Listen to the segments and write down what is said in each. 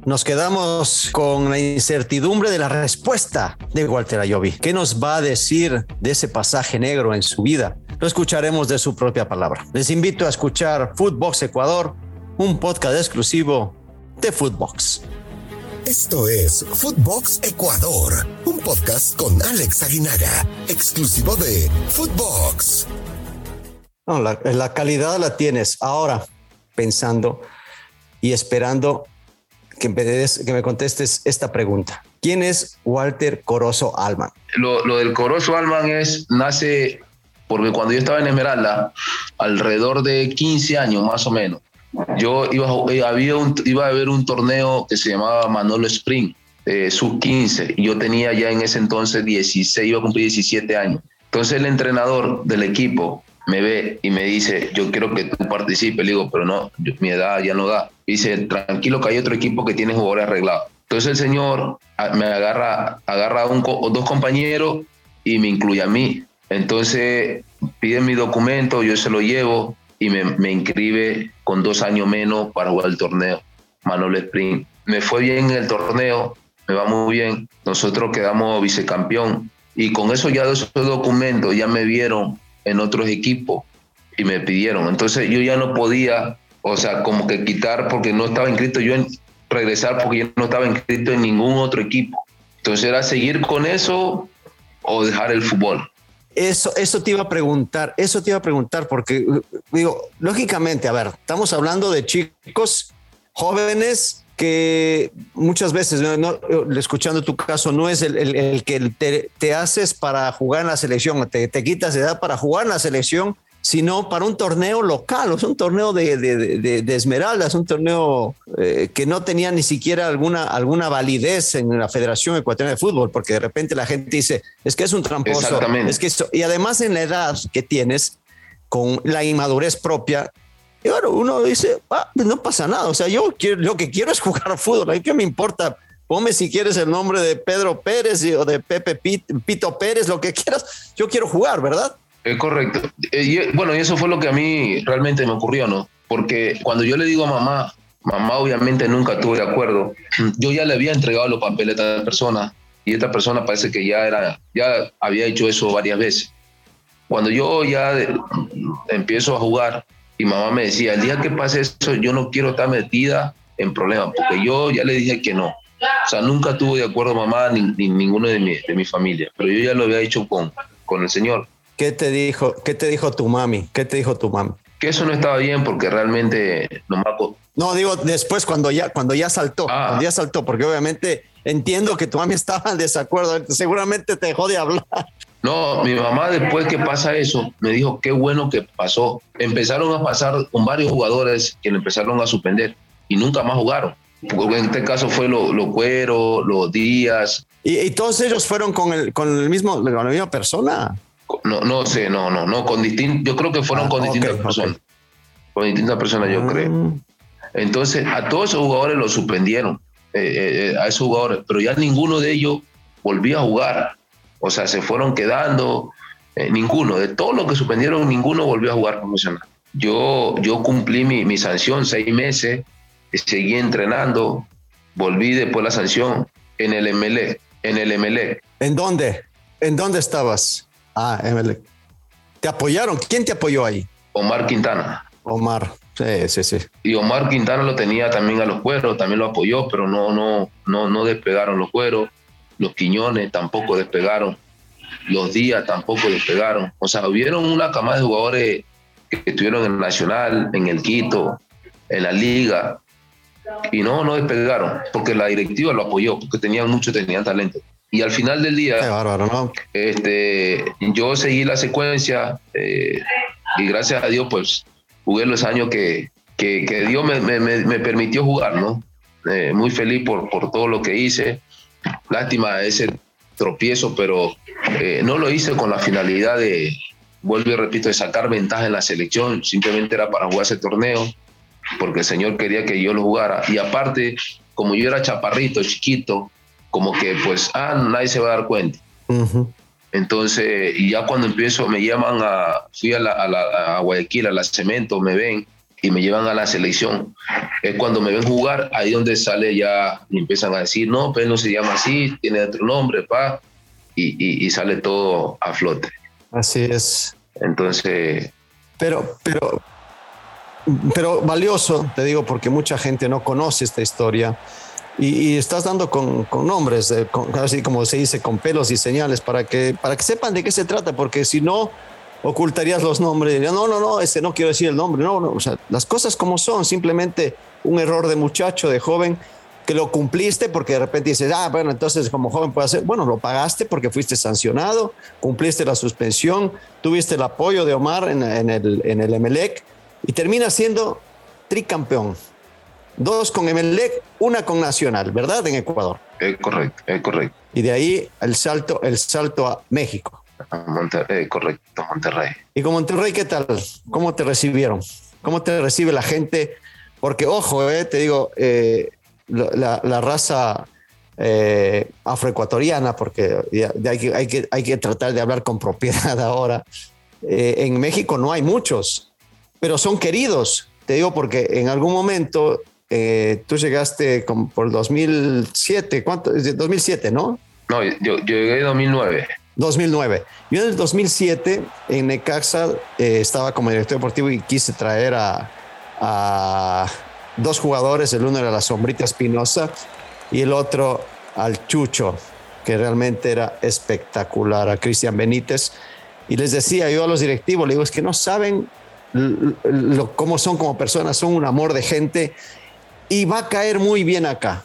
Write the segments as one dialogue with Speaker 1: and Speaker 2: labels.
Speaker 1: Nos quedamos con la incertidumbre de la respuesta de Walter Ayoví. ¿Qué nos va a decir de ese pasaje negro en su vida? Lo escucharemos de su propia palabra. Les invito a escuchar Footbox Ecuador, un podcast exclusivo de Footbox.
Speaker 2: Esto es Footbox Ecuador, un podcast con Alex Aguinaga, exclusivo de Footbox.
Speaker 1: No, la calidad la tienes ahora, pensando y esperando que me contestes esta pregunta. ¿Quién es Walter Corozo Allman?
Speaker 3: Lo del Corozo Allman nace porque cuando yo estaba en Esmeralda, alrededor de 15 años más o menos, yo iba a haber un torneo que se llamaba Manolo Spring, sub-15, y yo tenía ya en ese entonces 16, iba a cumplir 17 años. Entonces el entrenador del equipo me ve y me dice, yo quiero que tú participes. Le digo, pero no, mi edad ya no da. Dice, tranquilo que hay otro equipo que tiene jugadores arreglados. Entonces el señor me agarra a dos compañeros y me incluye a mí. Entonces pide mi documento, yo se lo llevo y me inscribe con 2 años menos para jugar el torneo Manolo Sprint. Me fue bien en el torneo, me va muy bien. Nosotros quedamos vicecampeón y con eso ya de esos documentos ya me vieron en otros equipos y me pidieron. Entonces yo ya no podía, o sea, como que quitar porque no estaba inscrito yo en regresar porque yo no estaba inscrito en ningún otro equipo. Entonces era seguir con eso o dejar el fútbol.
Speaker 1: Eso te iba a preguntar porque digo, lógicamente, a ver, estamos hablando de chicos jóvenes que muchas veces, escuchando tu caso, no es el que te haces para jugar en la selección, te quitas de edad para jugar en la selección, sino para un torneo local, o sea, un torneo de Esmeraldas, un torneo que no tenía ni siquiera alguna validez en la Federación Ecuatoriana de Fútbol, porque de repente la gente dice, es que es un tramposo.
Speaker 3: Exactamente.
Speaker 1: Es que y además en la edad que tienes, con la inmadurez propia, y bueno, uno dice, no pasa nada, o sea, lo que quiero es jugar fútbol, ¿a qué me importa? Ponme si quieres el nombre de Pedro Pérez o de Pepe Pito Pérez, lo que quieras, yo quiero jugar, ¿verdad?
Speaker 3: Correcto. Y eso fue lo que a mí realmente me ocurrió, ¿no? Porque cuando yo le digo a mamá obviamente nunca estuvo de acuerdo. Yo ya le había entregado los papeles a esta persona y esta persona parece que ya había hecho eso varias veces. Cuando yo ya empiezo a jugar y mamá me decía, el día que pase eso yo no quiero estar metida en problemas, porque yo ya le dije que no. O sea, nunca estuvo de acuerdo mamá ni ninguno de mi familia, pero yo ya lo había hecho con el señor.
Speaker 1: ¿Qué te dijo tu mami? ¿Qué te dijo tu mami?
Speaker 3: Que eso no estaba bien porque realmente
Speaker 1: no, digo después cuando ya saltó, cuando ya saltó, porque obviamente entiendo que tu mami estaba en desacuerdo, seguramente te dejó de hablar.
Speaker 3: No, mi mamá después que pasa eso me dijo qué bueno que pasó. Empezaron a pasar con varios jugadores que le empezaron a suspender y nunca más jugaron. Porque en este caso fue los Cuero, los Díaz.
Speaker 1: ¿Y todos ellos fueron con la misma persona?
Speaker 3: No sé, yo creo que fueron con distintas personas. Okay. Con distintas personas, yo creo. Entonces, a todos esos jugadores los suspendieron, a esos jugadores, pero ya ninguno de ellos volvió a jugar. O sea, se fueron quedando, ninguno. De todos los que suspendieron, ninguno volvió a jugar profesional. Yo cumplí mi sanción, 6 meses, seguí entrenando, volví después la sanción en el MLE.
Speaker 1: ¿En dónde? ¿En dónde estabas? MLE. ¿Te apoyaron? ¿Quién te apoyó ahí?
Speaker 3: Omar Quintana.
Speaker 1: Omar, sí.
Speaker 3: Y Omar Quintana lo tenía también a los Cueros, también lo apoyó, pero no despegaron los Cueros. Los Quiñones tampoco despegaron. Los Díaz tampoco despegaron. O sea, hubieron una camada de jugadores que estuvieron en el Nacional, en el Quito, en la Liga, y no despegaron, porque la directiva lo apoyó, porque tenían talento. Y al final del día,
Speaker 1: qué bárbaro, ¿no?
Speaker 3: Yo seguí la secuencia y gracias a Dios, pues, jugué los años que Dios me permitió jugar, ¿no? Muy feliz por todo lo que hice. Lástima ese tropiezo, pero no lo hice con la finalidad vuelvo y repito, de sacar ventaja en la selección. Simplemente era para jugar ese torneo, porque el señor quería que yo lo jugara. Y aparte, como yo era chaparrito, chiquito, como que pues, nadie se va a dar cuenta. Uh-huh. Entonces, y ya cuando empiezo, me llaman fui a Guayaquil, a la Cemento, me ven, y me llevan a la selección. Es cuando me ven jugar, ahí donde sale ya, y empiezan a decir, no, pues no se llama así, tiene otro nombre, y sale todo a flote.
Speaker 1: Así es.
Speaker 3: Entonces...
Speaker 1: Pero valioso, te digo, porque mucha gente no conoce esta historia y estás dando con nombres, así como se dice, con pelos y señales para que sepan de qué se trata, porque si no, ocultarías los nombres. Dirías, no, ese no quiero decir el nombre. No, o sea, las cosas como son, simplemente un error de muchacho, de joven, que lo cumpliste porque de repente dices, bueno, entonces como joven puede hacer, bueno, lo pagaste porque fuiste sancionado, cumpliste la suspensión, tuviste el apoyo de Omar en el Emelec y terminas siendo tricampeón. 2 con Emelec, 1 con Nacional, ¿verdad? En Ecuador.
Speaker 3: Es correcto.
Speaker 1: Y de ahí el salto a México.
Speaker 3: Correcto, Monterrey.
Speaker 1: ¿Y con Monterrey qué tal? ¿Cómo te recibieron? ¿Cómo te recibe la gente? Porque, ojo, te digo, la raza afroecuatoriana, porque hay que tratar de hablar con propiedad ahora. En México no hay muchos, pero son queridos. Te digo porque en algún momento tú llegaste por 2007, ¿cuánto? 2007, ¿no?
Speaker 3: No, yo llegué en 2009.
Speaker 1: 2009. Yo en el 2007 en Necaxa estaba como director deportivo y quise traer a 2 jugadores. El uno era la Sombrita Espinosa y el otro al Chucho, que realmente era espectacular, a Cristian Benítez. Y les decía yo a los directivos, le digo, es que no saben cómo son como personas, son un amor de gente y va a caer muy bien acá.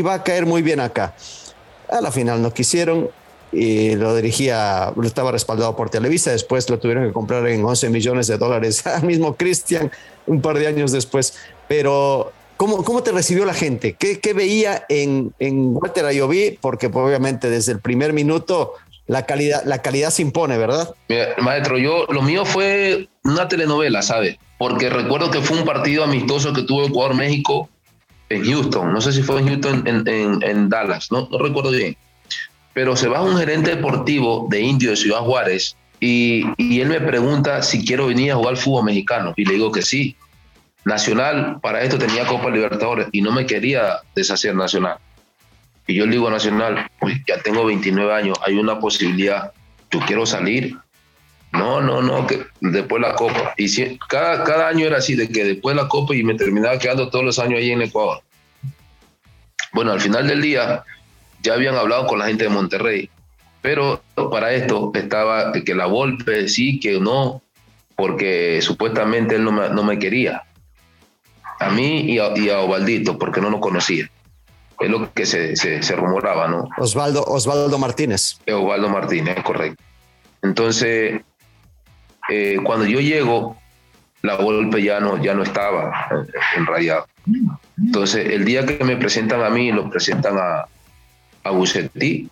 Speaker 1: A la final no quisieron y lo estaba respaldado por Televisa, después lo tuvieron que comprar en $11 millones al mismo Cristian un par de años después. Pero ¿cómo te recibió la gente? ¿Qué veía en Walter Ayoví? Porque pues, obviamente desde el primer minuto la calidad se impone, ¿verdad?
Speaker 3: Mira, maestro, lo mío fue una telenovela, ¿sabe? Porque recuerdo que fue un partido amistoso que tuvo Ecuador-México en Houston. No sé si fue en Houston, en Dallas, no recuerdo bien. Pero se va un gerente deportivo de Indio de Ciudad Juárez y él me pregunta si quiero venir a jugar fútbol mexicano. Y le digo que sí. Nacional, para esto tenía Copa Libertadores y no me quería deshacer Nacional. Y yo le digo a Nacional, ya tengo 29 años, hay una posibilidad, yo quiero salir. No, que después la Copa. Y cada año era así, de que después la Copa y me terminaba quedando todos los años ahí en Ecuador. Bueno, al final del día ya habían hablado con la gente de Monterrey, pero para esto estaba que la Volpe sí, que no, porque supuestamente él no me quería. A mí y a Ovaldito, porque no nos conocía. Es lo que se rumoraba, ¿no?
Speaker 1: Osvaldo Martínez.
Speaker 3: Osvaldo Martínez, correcto. Entonces, cuando yo llego, la Volpe ya no estaba en Rayado. Entonces, el día que me presentan a mí, lo presentan a Bucetí,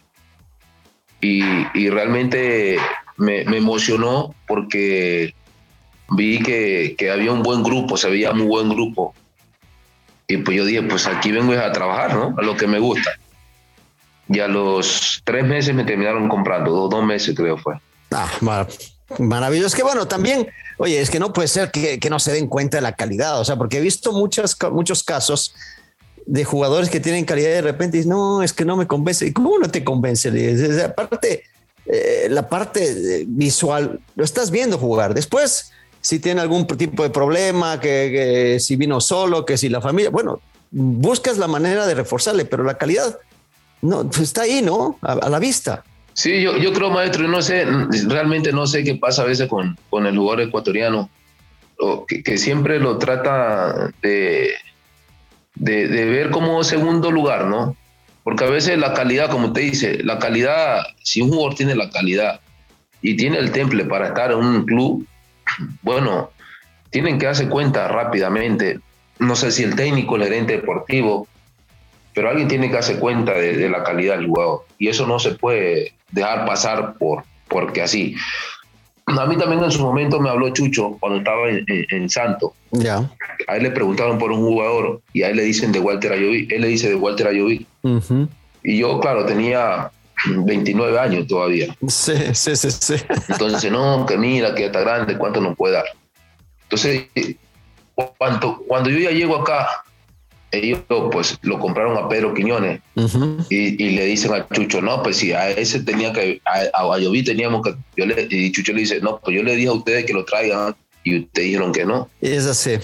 Speaker 3: y realmente me emocionó porque vi que había un buen grupo, se veía un buen grupo. Y pues yo dije, pues aquí vengo a trabajar, ¿no? A lo que me gusta. Y a los 3 meses me terminaron comprando, 2 meses creo fue.
Speaker 1: Maravilloso. Es que bueno, también, oye, es que no puede ser que no se den cuenta de la calidad, o sea, porque he visto muchos casos de jugadores que tienen calidad y de repente dicen, no, es que no me convence. ¿Y cómo no te convence? Aparte, la parte visual, lo estás viendo jugar. Después, si tiene algún tipo de problema, que si vino solo, que si la familia, bueno, buscas la manera de reforzarle, pero la calidad no, pues está ahí, ¿no? A la vista.
Speaker 3: Sí, yo creo, maestro, no sé, realmente no sé qué pasa a veces con el jugador ecuatoriano, que siempre lo trata de ver como segundo lugar, ¿no? Porque a veces la calidad, como usted dice, la calidad, si un jugador tiene la calidad y tiene el temple para estar en un club, bueno, tienen que darse cuenta rápidamente, no sé si el técnico, el gerente deportivo, pero alguien tiene que darse cuenta de la calidad del jugador, y eso no se puede dejar pasar porque así. A mí también en su momento me habló Chucho cuando estaba en Santos.
Speaker 1: Ya.
Speaker 3: A él le preguntaron por un jugador y a él le dicen de Walter Ayoví. Él le dice de Walter Ayoví. Uh-huh. Y yo, claro, tenía 29 años todavía.
Speaker 1: Sí.
Speaker 3: Entonces, no, que mira, que está grande, ¿cuánto nos puede dar? Entonces, cuando yo ya llego acá, ellos pues lo compraron a Pedro Quiñones y le dicen a Chucho, no, pues si a ese tenía que, a Yoví teníamos que, y Chucho le dice, no, pues yo le dije a ustedes que lo traigan y ustedes dijeron que no.
Speaker 1: Es así.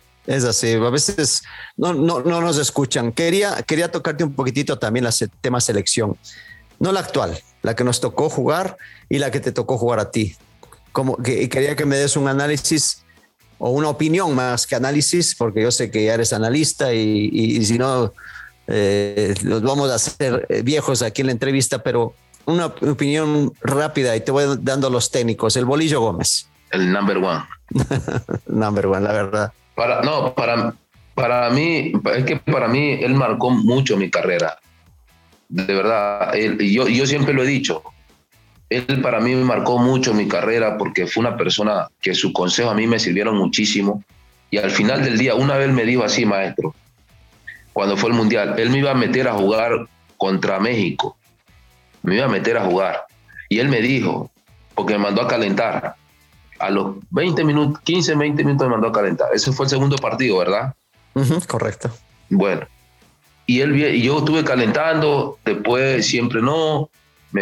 Speaker 1: A veces no nos escuchan. Quería tocarte un poquitito también el tema selección. No la actual, la que nos tocó jugar y la que te tocó jugar a ti. Quería que me des un análisis o una opinión más que análisis, porque yo sé que ya eres analista y si no, los vamos a hacer viejos aquí en la entrevista, pero una opinión rápida y te voy dando los técnicos. El Bolillo Gómez.
Speaker 3: El number one.
Speaker 1: Number one, la verdad.
Speaker 3: Para mí, es que para mí él marcó mucho mi carrera. De verdad, yo siempre lo he dicho. Él para mí me marcó mucho mi carrera porque fue una persona que sus consejos a mí me sirvieron muchísimo. Y al final del día, una vez me dijo así, maestro, cuando fue el Mundial, él me iba a meter a jugar contra México. Me iba a meter a jugar. Y él me dijo, porque me mandó a calentar. A los 20 minutos, 15, 20 minutos me mandó a calentar. Ese fue el segundo partido, ¿verdad?
Speaker 1: Correcto.
Speaker 3: Bueno. Y yo estuve calentando, después siempre no,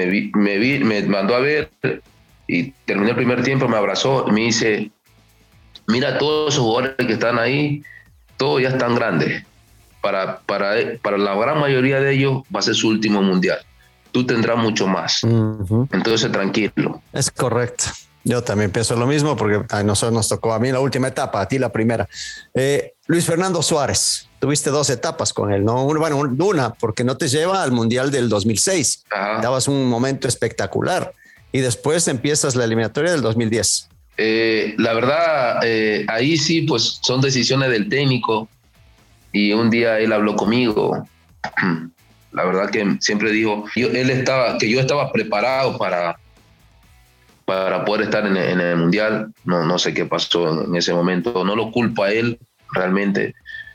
Speaker 3: me mandó a ver y terminé el primer tiempo, me abrazó, me dice, mira, todos esos jugadores que están ahí, todos ya están grandes. Para la gran mayoría de ellos va a ser su último mundial. Tú tendrás mucho más. Entonces, tranquilo.
Speaker 1: Es correcto. Yo también pienso lo mismo porque a nosotros nos tocó a mí la última etapa, a ti la primera. Luis Fernando Suárez, tuviste 2 etapas con él, ¿no? Bueno, una, porque no te lleva al Mundial del 2006. Ajá. Dabas un momento espectacular y después empiezas la eliminatoria del 2010.
Speaker 3: La verdad, ahí sí, pues son decisiones del técnico y un día él habló conmigo. La verdad que siempre dijo, yo estaba preparado para poder estar en el Mundial. No sé qué pasó en ese momento. No lo culpo a él realmente,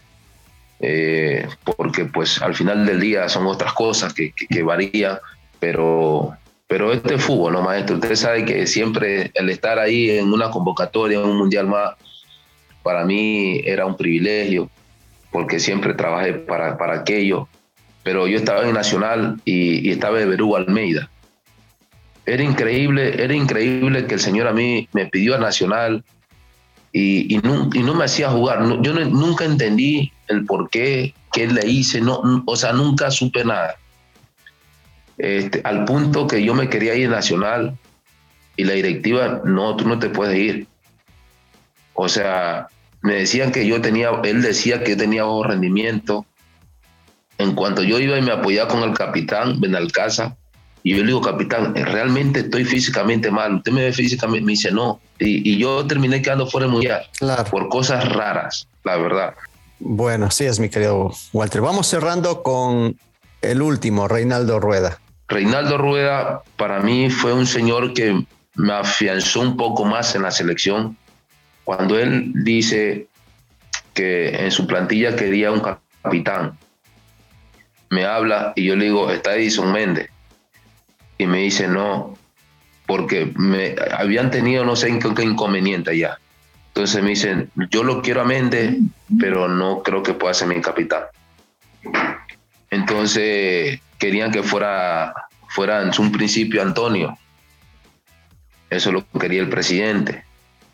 Speaker 3: porque pues al final del día son otras cosas que varían, pero este es fútbol, ¿no, maestro? Usted sabe que siempre el estar ahí en una convocatoria, en un Mundial más, para mí era un privilegio, porque siempre trabajé para aquello, pero yo estaba en Nacional y estaba en Berú Almeida. Era increíble que el señor a mí me pidió a Nacional y no me hacía jugar. Yo nunca entendí el por qué le hice, o sea, nunca supe nada. Al punto que yo me quería ir a Nacional y la directiva, no, tú no te puedes ir. O sea, me decían que él decía que yo tenía bajo rendimiento. En cuanto yo iba y me apoyaba con el capitán Benalcázar, y yo le digo, capitán, realmente estoy físicamente mal. Usted me ve físicamente, me dice no. Y yo terminé quedando fuera del Mundial. Claro. Por cosas raras, la verdad.
Speaker 1: Bueno, así es, mi querido Walter. Vamos cerrando con el último, Reinaldo Rueda.
Speaker 3: Reinaldo Rueda, para mí, fue un señor que me afianzó un poco más en la selección. Cuando él dice que en su plantilla quería un capitán, me habla y yo le digo, está Edison Méndez. Y me dice no, porque me habían tenido no sé qué inconveniente allá. Entonces me dicen, yo lo quiero a Méndez, pero no creo que pueda ser mi capitán. Entonces querían que fuera en un principio Antonio. Eso lo quería el presidente.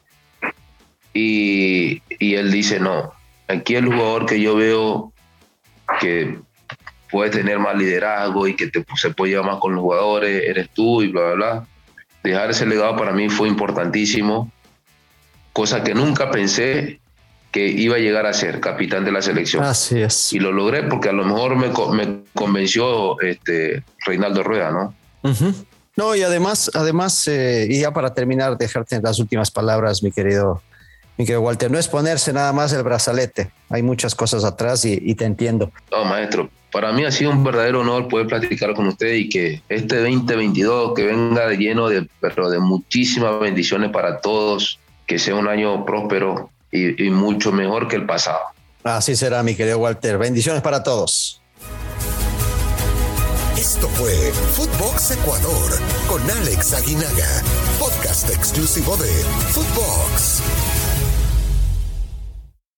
Speaker 3: Y él dice, no, aquí el jugador que yo veo que puede tener más liderazgo y que se puede llevar más con los jugadores, eres tú y bla, bla, bla. Dejar ese legado para mí fue importantísimo, cosa que nunca pensé que iba a llegar a ser capitán de la selección.
Speaker 1: Así es.
Speaker 3: Y lo logré porque a lo mejor me convenció Reinaldo Rueda, ¿no?
Speaker 1: No, y además, y ya para terminar, dejarte las últimas palabras, mi querido Walter, no es ponerse nada más el brazalete, hay muchas cosas atrás y te entiendo.
Speaker 3: No, maestro, para mí ha sido un verdadero honor poder platicar con usted y que este 2022 que venga lleno de muchísimas bendiciones para todos, que sea un año próspero y mucho mejor que el pasado.
Speaker 1: Así será, mi querido Walter. Bendiciones para todos.
Speaker 2: Esto fue Footbox Ecuador con Alex Aguinaga, podcast exclusivo de Footbox.